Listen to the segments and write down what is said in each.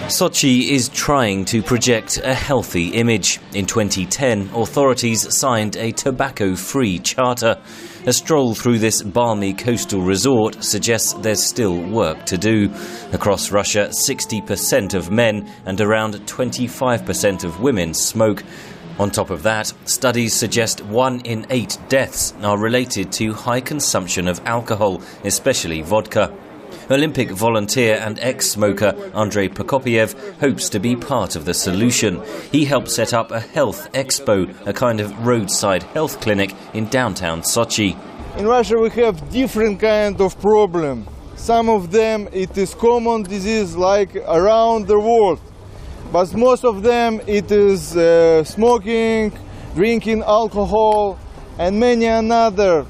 Sochi is trying to project a healthy image. In 2010, authorities signed a tobacco-free charter. A stroll through this balmy coastal resort suggests there's still work to do. Across Russia, 60% of men and around 25% of women smoke. On top of that, studies suggest 1 in 8 deaths are related to high consumption of alcohol, especially vodka. Olympic volunteer and ex-smoker Andrei Prokopiev hopes to be part of the solution. He helped set up a health expo, a kind of roadside health clinic in downtown Sochi. In Russia we have different kind of problem. Some of them it is common disease like around the world. But most of them it is smoking, drinking alcohol and many another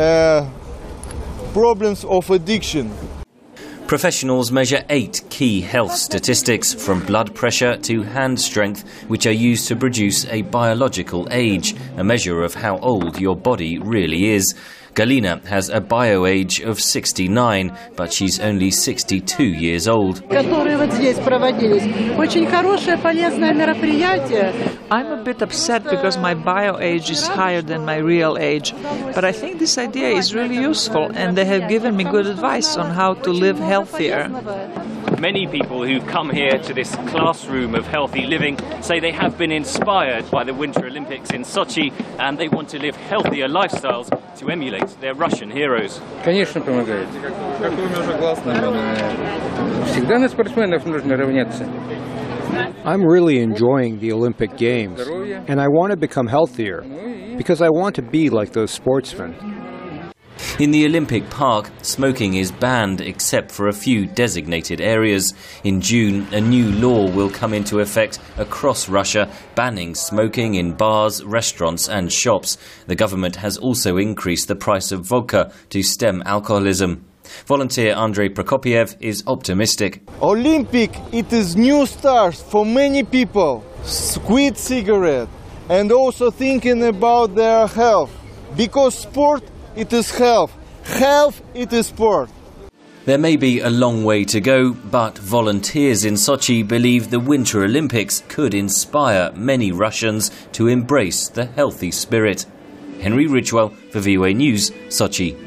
problems of addiction. Professionals measure 8 key health statistics, from blood pressure to hand strength, which are used to produce a biological age, a measure of how old your body really is. Galina has a bio-age of 69, but she's only 62 years old. I'm a bit upset because my bio-age is higher than my real age, but I think this idea is really useful and they have given me good advice on how to live healthier. Many people who come here to this classroom of healthy living say they have been inspired by the Winter Olympics in Sochi and they want to live healthier lifestyles to emulate their Russian heroes. Конечно, помогает. Всегда на спортсменов нужно равняться. I'm really enjoying the Olympic Games, and I want to become healthier, because I want to be like those sportsmen. In the Olympic Park, smoking is banned except for a few designated areas. In June, a new law will come into effect across Russia, banning smoking in bars, restaurants and shops. The government has also increased the price of vodka to stem alcoholism. Volunteer Andrei Prokopiev is optimistic. Olympic, it is new stars for many people. Quit cigarette and also thinking about their health. Because sport, it is health. Health, it is sport. There may be a long way to go, but volunteers in Sochi believe the Winter Olympics could inspire many Russians to embrace the healthy spirit. Henry Ridgewell for VOA News, Sochi.